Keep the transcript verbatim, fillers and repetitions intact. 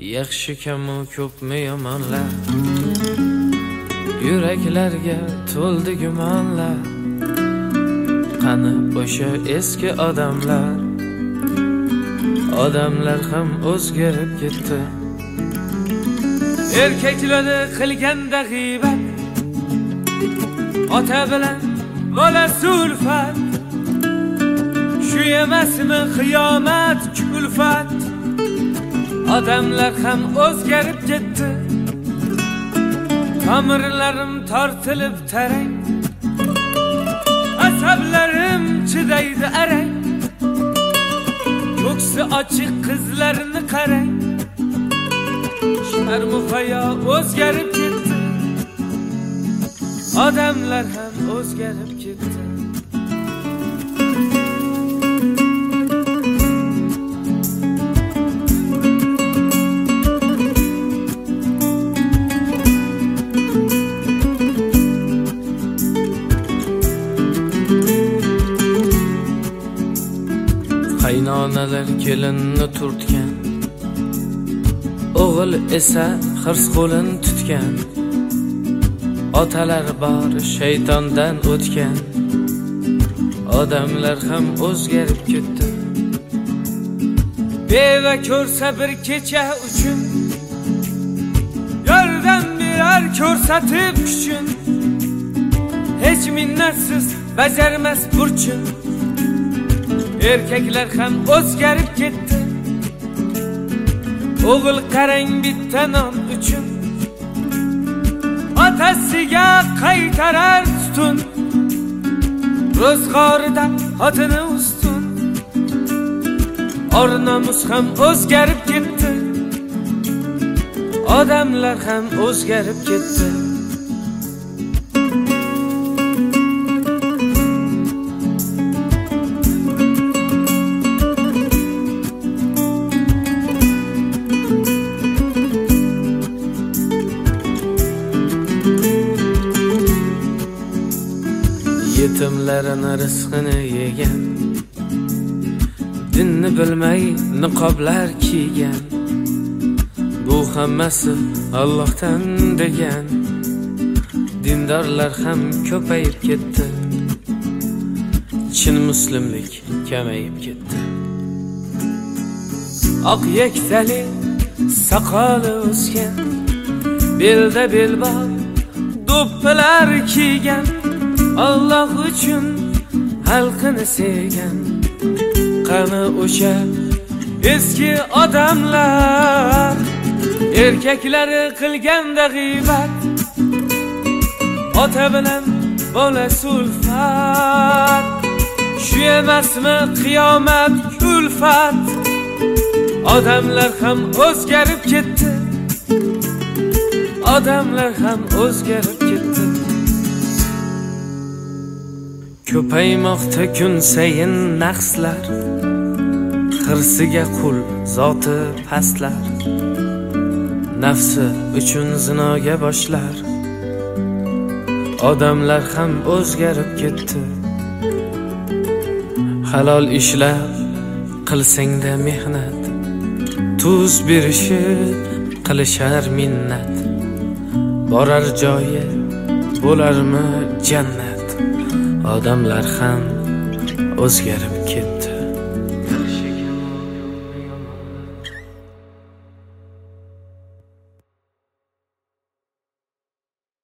Yaxshi kamu ko'pmi yomonlar, yuraklarga to'ldi gumonlar. Qani o'sha eski odamlar, odamlar ham o'zgarib ketdi. Erkaklarni qilganda g'iybat, ota bilan bola sulfat. Shu emasmi qiyomat kulfat? Odamlar ham o'zgarib ketdi. Tomirlarim tortilib tarang, asablarim chidaydi arang. Ko'ksi ochiq qizlarni qarang, sharmu hayo o'zgarib ketdi. Odamlar ham o'zgarib ketdi. Qaynonalar kelinni turtgan, o'g'il esa hirs qo'lin tutgan. Otalar bor shaytondan o'tgan, odamlar ham o'zgarib ketdi. Beva ko'rsa bir kecha uchun yordam berar ko'rsatib kuchun. Hech minnatsiz bajarmas burchun. Erkaklar ham o'zgarib ketdi. O'g'il qarang bitta non uchun otasiga qaytarar tutun. Ro'zg'orida xotini ustun. Or nomus ham o'zgarib ketdi. Odamlar ham o'zgarib ketdi. Yetimlarning rizqini yegan, dinni bilmay niqoblar kiygan. Bu hammasi Allohdan degan. Dindorlar ham ko'payib ketdi. Chin muslimlik kamayib ketdi. Oq yaktali soqoli o'sgan, belda belbog' do'ppilar kiygan. Allah uchun xalqini sevgan. Qani o'sha eski odamlar, erkaklari qilganda g'iybat, ota bilan bola sulfat. Shu emasmi qiyomat kulfat? Odamlar ham o'zgarib ketdi. Odamlar ham o'zgarib ketdi. Ko'paymoqda kun sayin naqslar, xirsiga qul zoti pastlar. Nafsi uchun zinoga boshlar. Odamlar ham o'zgarib ketdi. Halol ishlar qilsangda mehnat, tuz berishib qilishar minnat. Borar joyi bo'larmi jannat? Odamlar ham o'zgarib ketdi.